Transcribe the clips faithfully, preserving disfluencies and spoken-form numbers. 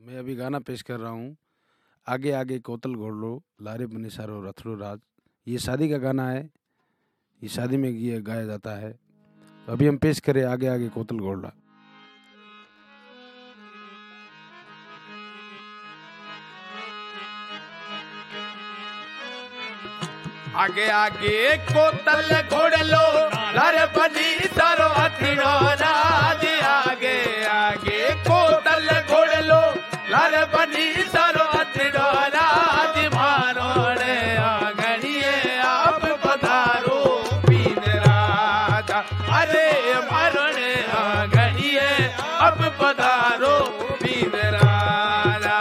मैं अभी गाना पेश कर रहा हूँ, आगे आगे कोतल घोड़लो लारे बनी सारो रथड़ो राज। ये शादी का गाना है, ये शादी में ये गाया जाता है। तो अभी हम पेश करें आगे आगे कोतल घोड़ला। आगे आगे कोतल घोड़लो लारे बनी सारो रथड़ो राज। आगे आगे कोतल घोड़लो लारे बनी सारो रथड़ो राज। मारो रे आंगणिये आप पधारो पीन राजा। अरे मारो रे आंगणिये अब पधारो पीन राजा।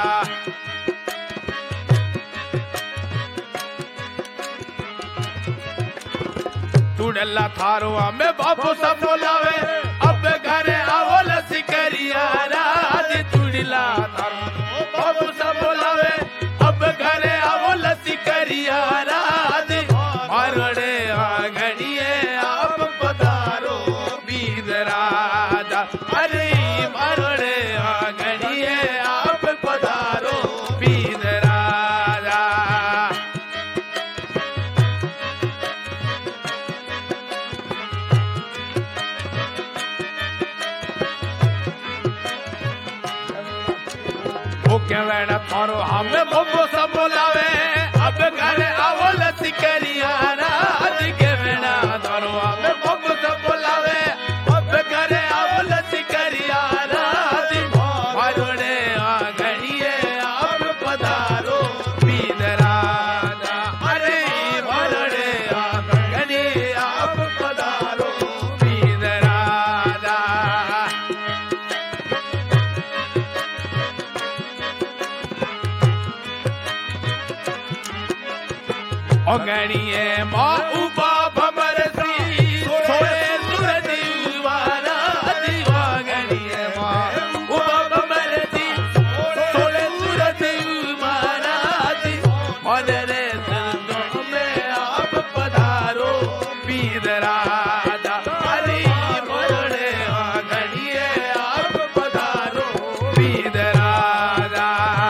तुड़ला थारो हमें बापू सब बोलावे, अब घरे आवो लसी करिया राज। तुड़ला थारो बापू सब बोलावे, अब घरे आवो लसी करिया राज। मारोड़े आंगणिये आप पधारो बीद राजा। अरे मारोड़े आंगणिये आप पधारो बीद राजा। के वेड़ा थारो हमें बब्बो सब बोलावे, अब घरे आवो लसी करिया राज। के वेड़ा थारो हमें बब्बो सब बोलावे, अब घरे आवो लसी करिया राज। मारोड़े आंगणिये आप पधारो पीन राजा। अरे मारोड़े आंगणिये आप पधारो पीन राजा। अंगणिये माँ उबा भमर सी सोए सूरज उबारा। अंगणिये माँ उबा भमर सी सोए सूरज उबारा। मनरे संतों में आप पधारो पीर राजा। अरे मनरे अंगणिये आप पधारो पीर राजा।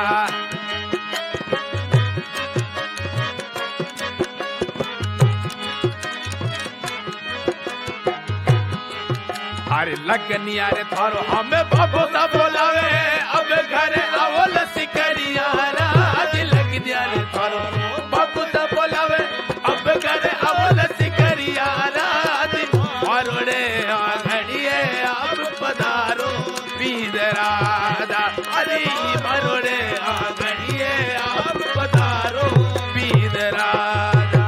अरे लगनी अरे थारो हमें बाबू सा बोलावे, अब घरे आवो लसी करिया राज। लगनी अरे थारो बाबू सा बोलावे, अब घरे आवो लसी करिया राज। मारोड़े आंगणिये आप पधारो पीर राजा। अरे मारोड़े आंगणिये आप पधारो पीर राजा।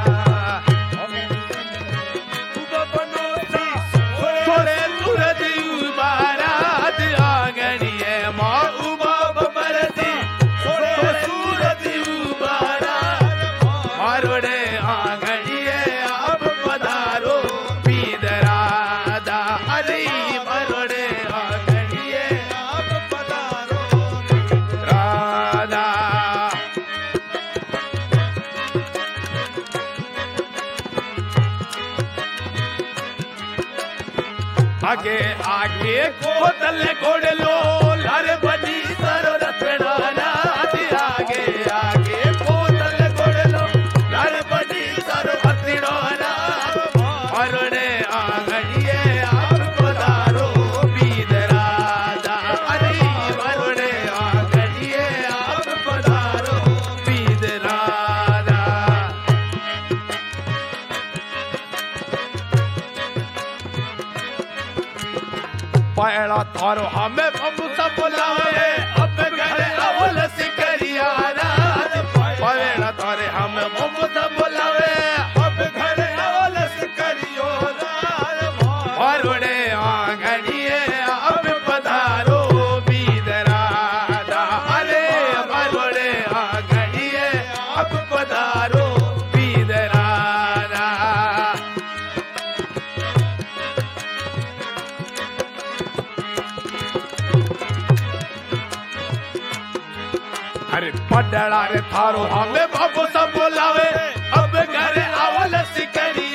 आगे आगे कोतल घोड़लो लारे बनी सारो रथड़ो राज। आगे आगे कोतल घोड़लो लारे बनी सारो रथड़ो राज। मारोड़े आंगणिये आप पधारो पीर राजा। अरे मारोड़े आंगणिये आप पधारो पीर राजा। पहला थारो हमें बब्बू सब बोलावे, अब घरे आवो लसी करिया राज। पहला थारे हमें बब्बू सब बोलावे, अब घरे आवो लसी करियो राज। मारोड़े आंगणिये आप पधारो पीर राजा। अरे मारोड़े आंगणिये आप पधारो पीर राजा। अरे पडड़ा रे थारो हमें बाबू सब बोलावे, अब घरे आवो लसी करिया